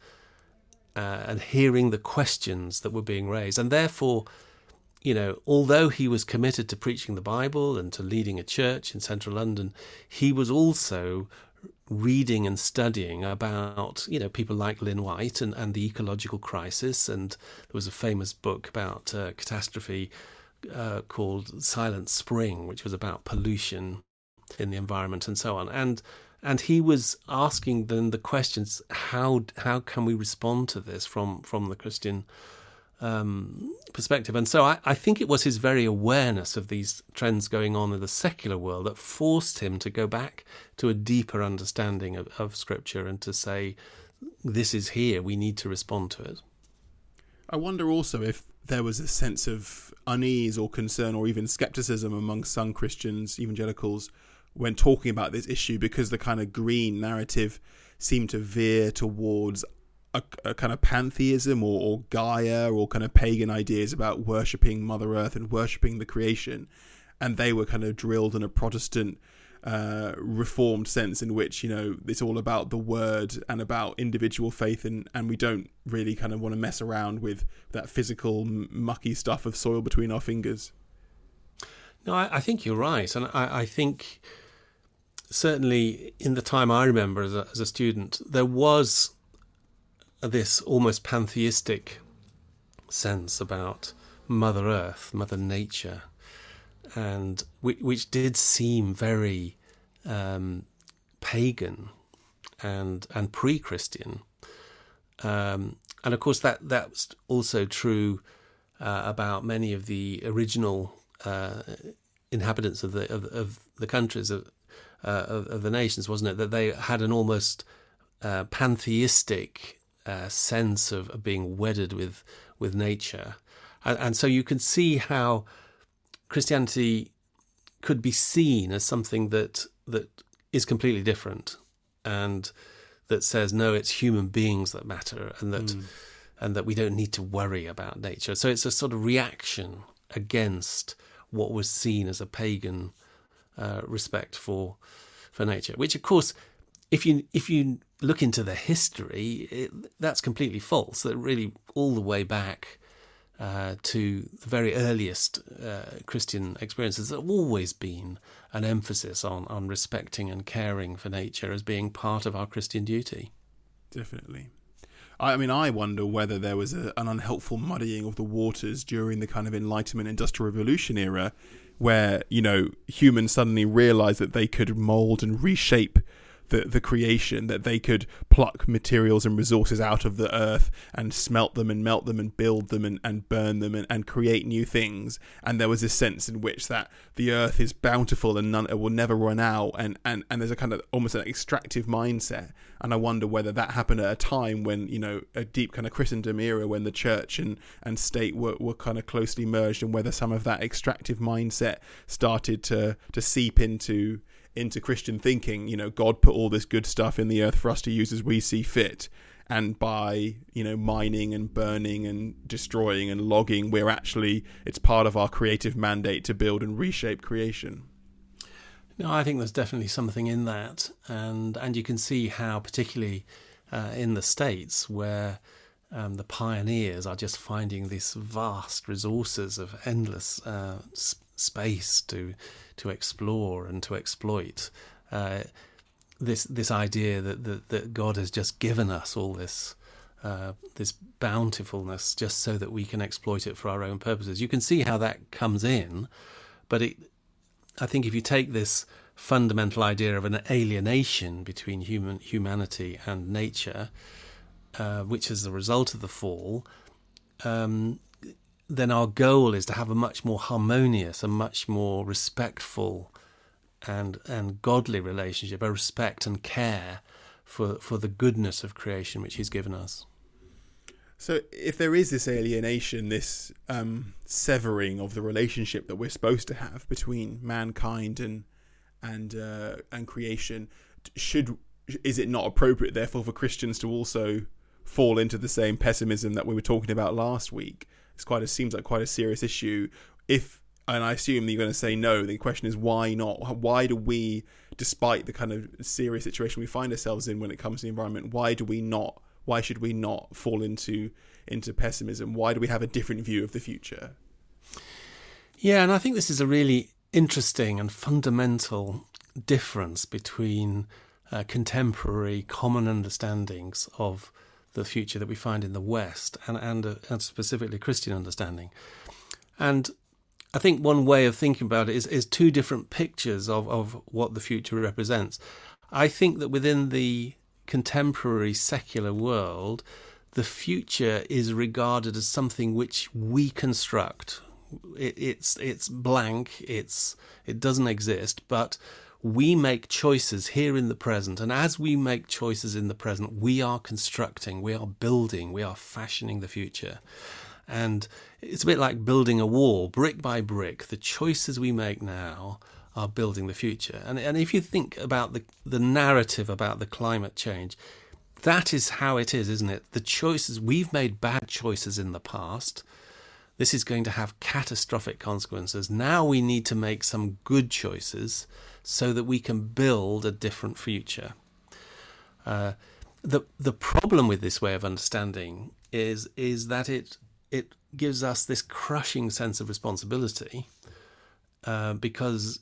hearing the questions that were being raised. And therefore, although he was committed to preaching the Bible and to leading a church in central London, he was also reading and studying about, people like Lynn White and the ecological crisis. And there was a famous book about catastrophe called Silent Spring, which was about pollution in the environment and so on. And he was asking them the questions, how can we respond to this from the Christian perspective? And so I think it was his very awareness of these trends going on in the secular world that forced him to go back to a deeper understanding of Scripture and to say, this is here, we need to respond to it. I wonder also if there was a sense of unease or concern or even skepticism among some Christians, evangelicals, when talking about this issue, because the kind of green narrative seemed to veer towards a kind of pantheism or Gaia or kind of pagan ideas about worshipping Mother Earth and worshipping the creation. And they were kind of drilled in a Protestant reformed sense in which, it's all about the word and about individual faith, and we don't really kind of want to mess around with that physical mucky stuff of soil between our fingers. No, I think you're right. And I think certainly in the time I remember as a student, there was this almost pantheistic sense about Mother Earth, Mother Nature, and which did seem very pagan and pre-Christian. And of course that's also true about many of the original inhabitants of the countries of the nations, wasn't it? That they had an almost pantheistic sense of being wedded with nature, and so you can see how Christianity could be seen as something that is completely different, and that says no, it's human beings that matter, and that we don't need to worry about nature. So it's a sort of reaction against what was seen as a pagan respect for nature, which of course, if you look into the history, that's completely false. That really all the way back to the very earliest Christian experiences, there's always been an emphasis on respecting and caring for nature as being part of our Christian duty. Definitely. I wonder whether there was an unhelpful muddying of the waters during the kind of Enlightenment Industrial Revolution era, where, humans suddenly realised that they could mould and reshape the creation, that they could pluck materials and resources out of the earth and smelt them and melt them and build them and burn them and create new things. And there was this sense in which that the earth is bountiful and it will never run out, and there's a kind of almost an extractive mindset. And I wonder whether that happened at a time when, a deep kind of Christendom era, when the church and state were kind of closely merged, and whether some of that extractive mindset started to seep into Christian thinking. God put all this good stuff in the earth for us to use as we see fit, and by mining and burning and destroying and logging, it's part of our creative mandate to build and reshape creation. No, I think there's definitely something in that, and you can see how, particularly in the States, where the pioneers are just finding these vast resources of endless space to explore and to exploit. This idea that God has just given us all this bountifulness just so that we can exploit it for our own purposes. You can see how that comes in, but I think if you take this fundamental idea of an alienation between humanity and nature, which is the result of the fall, then our goal is to have a much more harmonious, a much more respectful and godly relationship, a respect and care for the goodness of creation which he's given us. So if there is this alienation, this severing of the relationship that we're supposed to have between mankind and creation, is it not appropriate, therefore, for Christians to also fall into the same pessimism that we were talking about last week? Seems like quite a serious issue. And I assume that you're going to say no. The question is, why not? Why do we, despite the kind of serious situation we find ourselves in when it comes to the environment, why should we not fall into pessimism? Why do we have a different view of the future? Yeah, and I think this is a really interesting and fundamental difference between contemporary common understandings of the future that we find in the West and specifically Christian understanding. And I think one way of thinking about it is two different pictures of what the future represents. I think that within the contemporary secular world, the future is regarded as something which we construct. It's blank, it doesn't exist, but we make choices here in the present, and as we make choices in the present, we are constructing, we are building, we are fashioning the future. And it's a bit like building a wall, brick by brick. The choices we make now are building the future. And if you think about the narrative about the climate change, that is how it is, isn't it? The choices, we've made bad choices in the past. This is going to have catastrophic consequences. Now we need to make some good choices so that we can build a different future. The problem with this way of understanding is that it gives us this crushing sense of responsibility, because,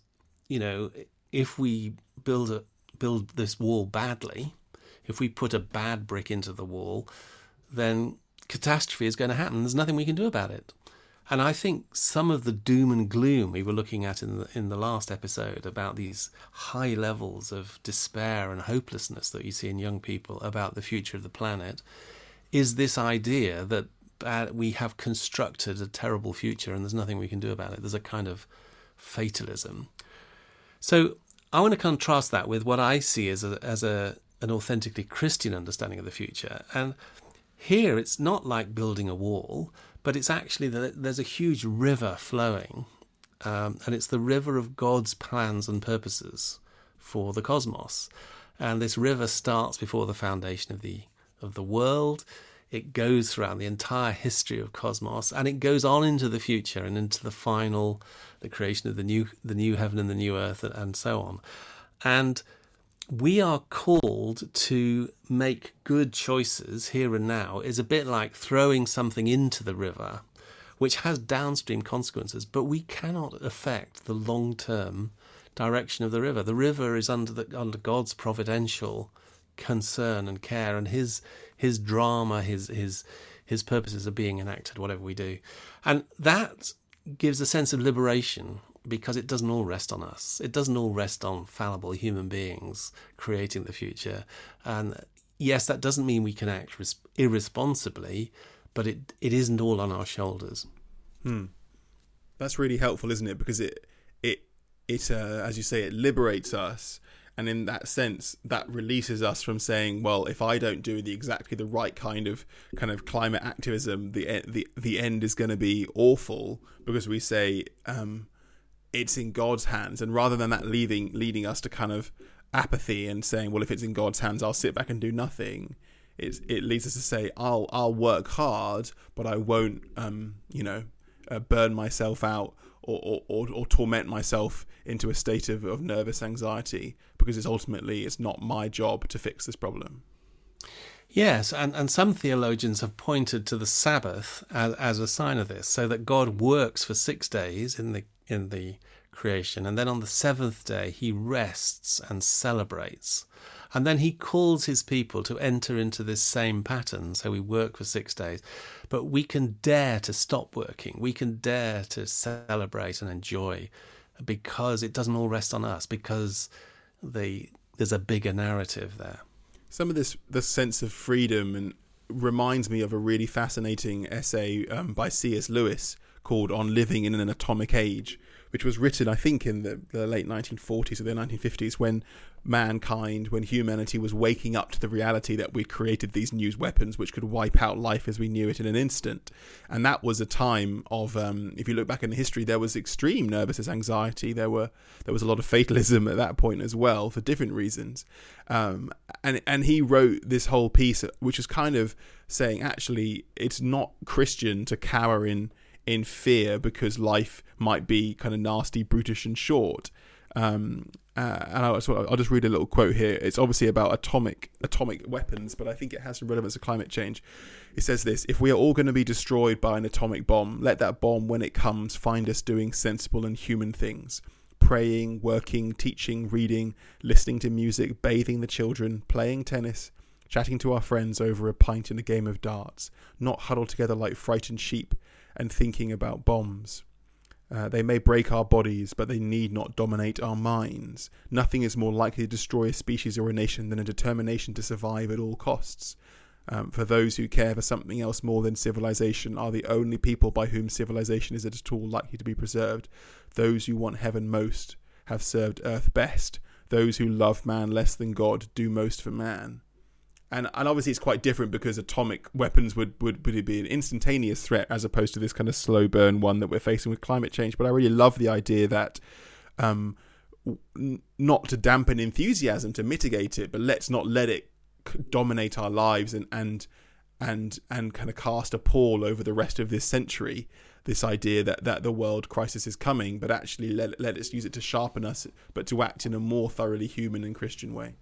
if we build this wall badly, if we put a bad brick into the wall, then catastrophe is going to happen. There's nothing we can do about it. And I think some of the doom and gloom we were looking at in the last episode about these high levels of despair and hopelessness that you see in young people about the future of the planet is this idea that we have constructed a terrible future and there's nothing we can do about it. There's a kind of fatalism. So I want to contrast that with what I see as an authentically Christian understanding of the future. And here it's not like building a wall, but it's actually that there's a huge river flowing, and it's the river of God's plans and purposes for the cosmos. And this river starts before the foundation of the world. It goes throughout the entire history of cosmos, and it goes on into the future and into the creation of the new heaven and the new earth, and so on. And we are called to make good choices here and now. Is a bit like throwing something into the river, which has downstream consequences, but we cannot affect the long-term direction of the river. The river is under God's providential concern and care, and his drama, his purposes are being enacted, whatever we do. And that gives a sense of liberation, because it doesn't all rest on us. It doesn't all rest on fallible human beings creating the future. And yes, that doesn't mean we can act irresponsibly, but it isn't all on our shoulders. That's really helpful, isn't it? Because it as you say, it liberates us. And in that sense, that releases us from saying, well, if I don't do exactly the right kind of climate activism, the end is going to be awful, because we say it's in God's hands. And rather than that leading us to kind of apathy and saying, well, if it's in God's hands, I'll sit back and do nothing. It leads us to say, I'll work hard, but I won't, burn myself out or torment myself into a state of nervous anxiety, because it's not my job to fix this problem. Yes, and some theologians have pointed to the Sabbath as a sign of this, so that God works for 6 days in the creation, and then on the seventh day he rests and celebrates. And then he calls his people to enter into this same pattern. So we work for 6 days, but we can dare to stop working. We can dare to celebrate and enjoy, because it doesn't all rest on us, because there's a bigger narrative there. Some of this sense of freedom reminds me of a really fascinating essay by C.S. Lewis called On Living in an Atomic Age, which was written, I think, in the late 1940s or the 1950s, when humanity was waking up to the reality that we'd created these new weapons which could wipe out life as we knew it in an instant. And that was a time of, if you look back in the history, there was extreme nervousness, anxiety. There was a lot of fatalism at that point as well, for different reasons. And he wrote this whole piece, which is kind of saying, actually, it's not Christian to cower in fear because life might be kind of nasty, brutish and short. And I'll just read a little quote here. It's obviously about atomic weapons, but I think it has some relevance to climate change. It says this: if we are all going to be destroyed by an atomic bomb, let that bomb, when it comes, find us doing sensible and human things. Praying, working, teaching, reading, listening to music, bathing the children, playing tennis, chatting to our friends over a pint in a game of darts, not huddled together like frightened sheep and thinking about bombs. They may break our bodies, but they need not dominate our minds. Nothing is more likely to destroy a species or a nation than a determination to survive at all costs. For those who care for something else more than civilization are the only people by whom civilization is at all likely to be preserved. Those who want heaven most have served earth best. Those who love man less than God do most for man. And obviously it's quite different because atomic weapons would be an instantaneous threat as opposed to this kind of slow burn one that we're facing with climate change. But I really love the idea that not to dampen enthusiasm, to mitigate it, but let's not let it dominate our lives and kind of cast a pall over the rest of this century. This idea that the world crisis is coming, but actually let us use it to sharpen us, but to act in a more thoroughly human and Christian way.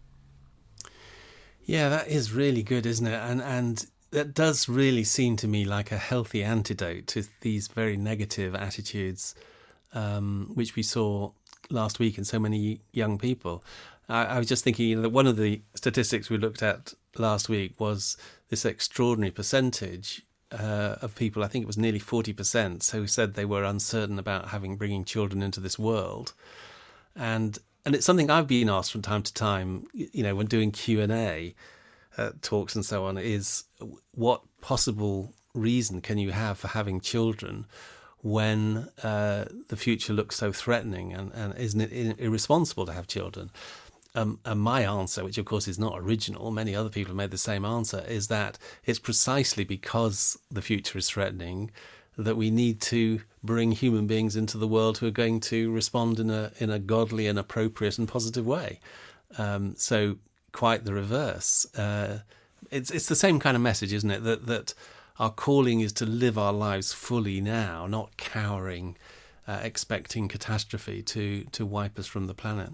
Yeah, that is really good, isn't it? And that does really seem to me like a healthy antidote to these very negative attitudes, which we saw last week in so many young people. I was just thinking that one of the statistics we looked at last week was this extraordinary percentage of people, I think it was nearly 40%, who said they were uncertain about bringing children into this world. And it's something I've been asked from time to time, when doing Q&A talks and so on, is what possible reason can you have for having children when the future looks so threatening, and isn't it irresponsible to have children? And my answer, which of course is not original, many other people have made the same answer, is that it's precisely because the future is threatening that we need to bring human beings into the world who are going to respond in a godly and appropriate and positive way. So quite the reverse. It's the same kind of message, isn't it? That our calling is to live our lives fully now, not cowering, expecting catastrophe to wipe us from the planet.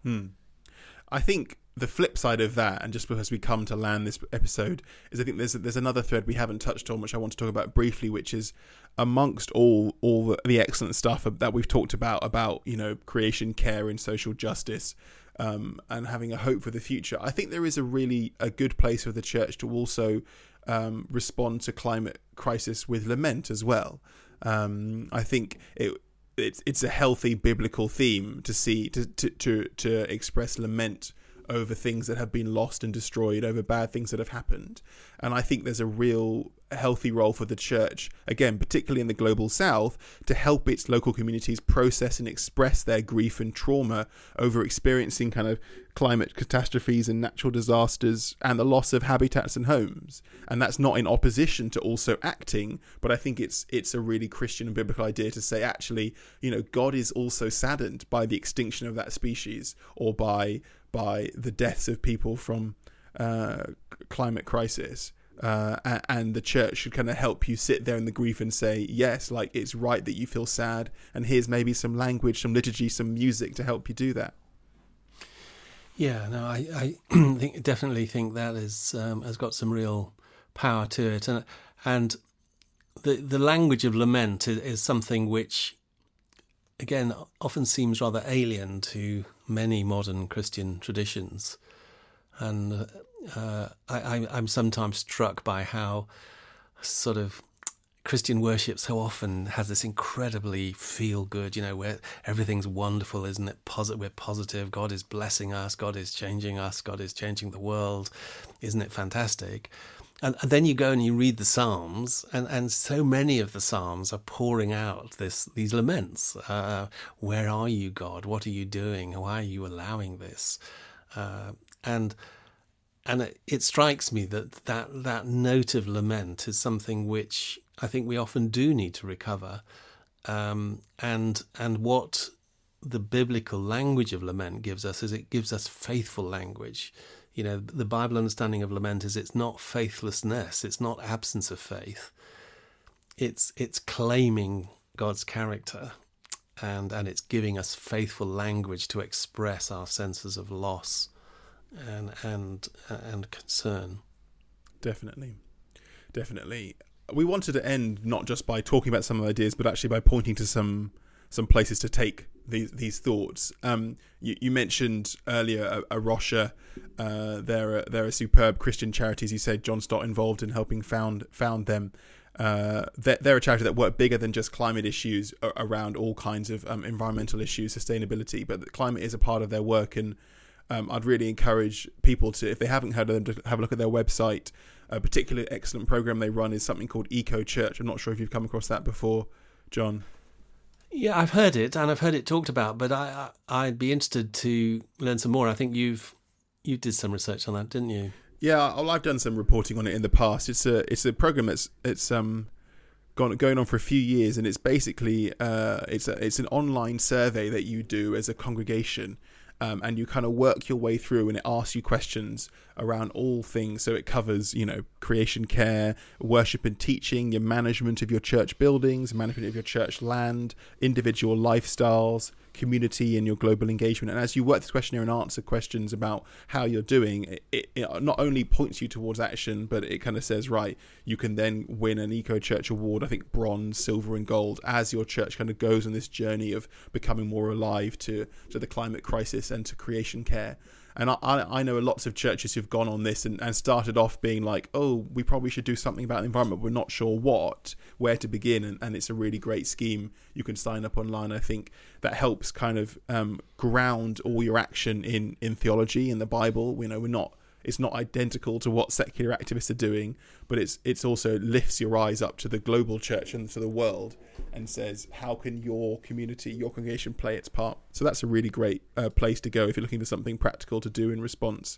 I think the flip side of that, and just because we come to land this episode, is I think there's another thread we haven't touched on, which I want to talk about briefly, which is amongst all the excellent stuff that we've talked about creation, care, and social justice, and having a hope for the future. I think there is a good place for the church to also respond to climate crisis with lament as well. I think it's a healthy biblical theme to see to express lament over things that have been lost and destroyed, over bad things that have happened. And I think there's a real healthy role for the church, again, particularly in the global south, to help its local communities process and express their grief and trauma over experiencing kind of climate catastrophes and natural disasters and the loss of habitats and homes. And that's not in opposition to also acting, but I think it's a really Christian and biblical idea to say, actually, God is also saddened by the extinction of that species, or by the deaths of people from climate crisis. And the church should kind of help you sit there in the grief and say, yes, like it's right that you feel sad, and here's maybe some language, some liturgy, some music to help you do that. Yeah, no, I definitely think that has got some real power to it, and the language of lament is something which, again, often seems rather alien to many modern Christian traditions. And I'm sometimes struck by how sort of Christian worship so often has this incredibly feel-good, where everything's wonderful, isn't it? We're positive, God is blessing us, God is changing us, God is changing the world. Isn't it fantastic? And then you go and you read the Psalms, and so many of the Psalms are pouring out these laments. Where are you, God? What are you doing? Why are you allowing this? And it strikes me that note of lament is something which I think we often do need to recover. And what the biblical language of lament gives us is it gives us faithful language. You know, the Bible understanding of lament is it's not faithlessness, it's not absence of faith. It's claiming God's character, and it's giving us faithful language to express our senses of loss and concern. Definitely. We wanted to end not just by talking about some of the ideas, but actually by pointing to some places to take these thoughts. You mentioned earlier A Rocha. They're a superb Christian charity, as you said. John Stott involved in helping found them. They're a charity that work bigger than just climate issues around all kinds of environmental issues, sustainability. But the climate is a part of their work, and I'd really encourage people to, if they haven't heard of them, to have a look at their website. A particularly excellent program they run is something called Eco Church. I'm not sure if you've come across that before, John. Yeah, I've heard it, and I've heard it talked about, but I'd be interested to learn some more. I think you did some research on that, didn't you? Yeah, well, I've done some reporting on it in the past. It's a program that's going on for a few years, and it's basically it's an online survey that you do as a congregation. And you kind of work your way through, and it asks you questions around all things. So it covers, creation care, worship and teaching, your management of your church buildings, management of your church land, individual lifestyles, community, and your global engagement. And as you work this questionnaire and answer questions about how you're doing, it not only points you towards action, but it kind of says, right, you can then win an Eco Church award, I think bronze, silver and gold, as your church kind of goes on this journey of becoming more alive to the climate crisis and to creation care. And I know lots of churches who've gone on this and started off being like, oh, we probably should do something about the environment. We're not sure where to begin. And it's a really great scheme. You can sign up online. I think that helps kind of ground all your action in theology, in the Bible. It's not identical to what secular activists are doing, but it's also lifts your eyes up to the global church and to the world and says, how can your community, your congregation play its part? So that's a really great place to go if you're looking for something practical to do in response.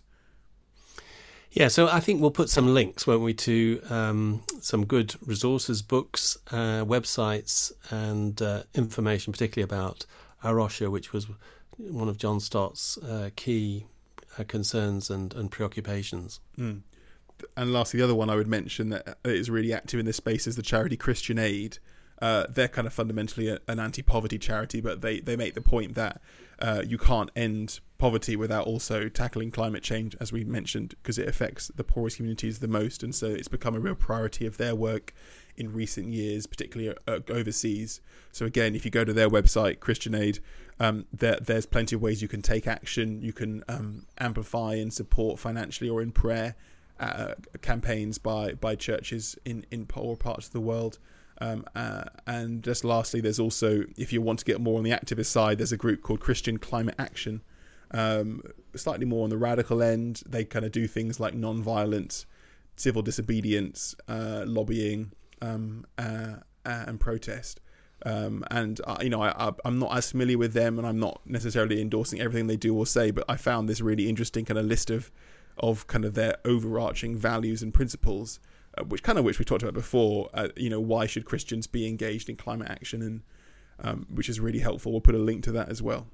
Yeah, so I think we'll put some links, won't we, to some good resources, books, websites, and information, particularly about A Rocha, which was one of John Stott's key concerns and preoccupations. And lastly, the other one I would mention that is really active in this space is the charity Christian Aid. They're kind of fundamentally an anti-poverty charity, but they make the point that you can't end poverty without also tackling climate change, as we mentioned, because it affects the poorest communities the most. And so it's become a real priority of their work in recent years, particularly overseas. So again, if you go to their website, Christian Aid, there's plenty of ways you can take action. You can amplify and support financially or in prayer campaigns by churches in poor parts of the world. And just lastly, there's also, if you want to get more on the activist side, there's a group called Christian Climate Action, slightly more on the radical end. They kind of do things like non-violent civil disobedience, lobbying, and protest. I'm not as familiar with them, and I'm not necessarily endorsing everything they do or say, but I found this really interesting kind of list of kind of their overarching values and principles, which we talked about before. Why should Christians be engaged in climate action, and which is really helpful. We'll put a link to that as well.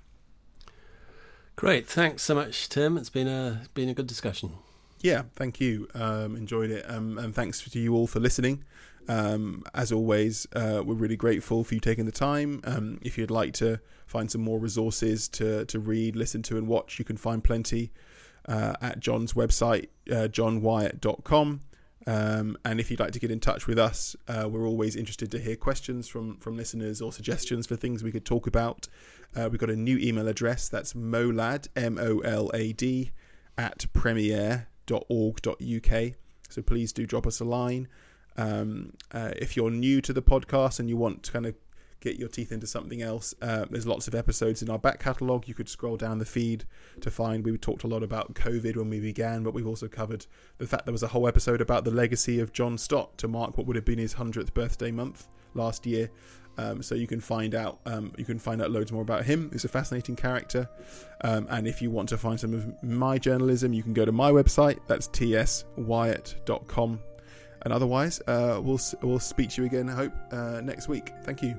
Great, thanks so much, Tim. It's been a good discussion. Yeah, thank you. Enjoyed it, and thanks to you all for listening. As always, we're really grateful for you taking the time. If you'd like to find some more resources to read, listen to, and watch, you can find plenty at John's website, johnwyatt.com. And if you'd like to get in touch with us, we're always interested to hear questions from listeners or suggestions for things we could talk about. We've got a new email address. That's molad, MOLAD, @premier.org.uk. So please do drop us a line. If you're new to the podcast and you want to kind of get your teeth into something else. There's lots of episodes in our back catalogue. You could scroll down the feed to find. We talked a lot about COVID when we began, but we've also covered the fact there was a whole episode about the legacy of John Stott to mark what would have been his 100th birthday month last year. So you can find out loads more about him. He's a fascinating character. And if you want to find some of my journalism, you can go to my website. That's tswyatt.com. And otherwise, we'll speak to you again, I hope, next week. Thank you.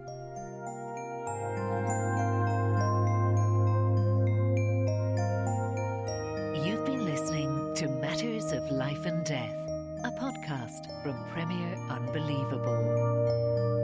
You've been listening to Matters of Life and Death, a podcast from Premier Unbelievable.